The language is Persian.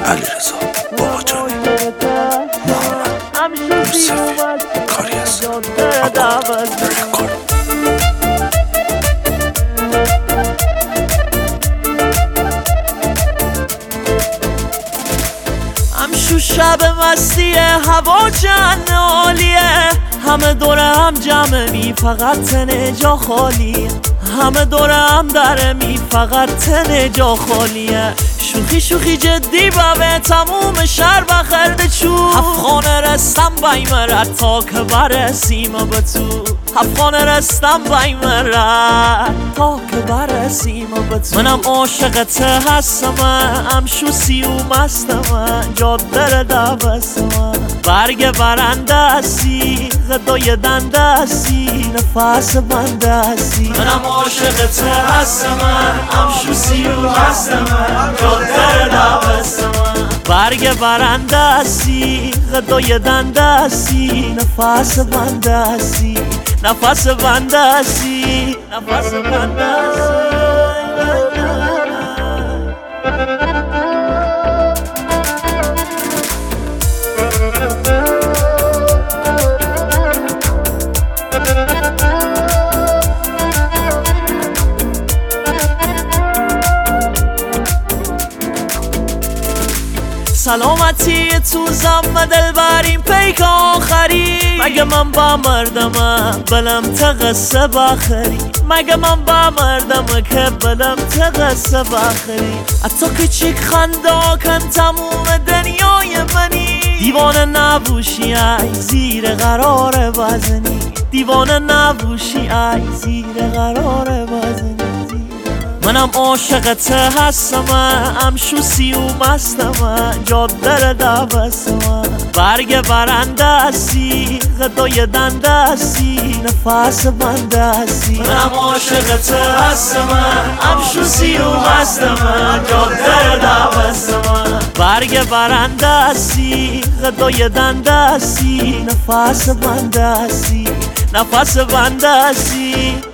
علیرضا باقاجانی، محمد یوسفی، کاری از آکورد رکورد. همشو شب مستی هوا چند عالیه، همه دوره هم جمعی فقط تن جا خالیه، همه دوره هم درمی فقط تن جا خالیه. شوخی شوخی جدی به تموم شهر بخرده چو، هفخانه رستم بیمرد تا که برسیم به تو، هفخانه رستم بیمرد تا که برسیم به تو. منم عاشقت هستم، همشو سی و مستم، جاده دبستم، برگ برنده هستی، غدای دنده هستی، نفس بنده هستی. منم عاشقت هستم، همشو سی و مستم، جاده دبستم، برگ برنده هستی، غدای دنده هستی، نفس بنده هستی، نفس بنده هستی، نفس بنده هستی. سلامتی تو زم دل بریم پیک آخری، مگه من با مردمم بلم تقصه بخری، مگه من با مردمم که بلم تقصه بخری. حتی که چیک خنده کن تموم دنیای منی، دیوانه نبوشی ای زیر قرار بزنی، دیوانه نبوشی ای زیر قرار بزنی. منم عاشقت هستم، همشو سی و مستم، جاده دبستم، برگ برنده هستی، غدای دنده هستی، نفس بنده هستی. منم عاشقت هستم، همشو سی و مستم، جاده دبستم، برگ برنده هستی، غدای دنده هستی، نفس بنده هستی، نفس بنده هستی.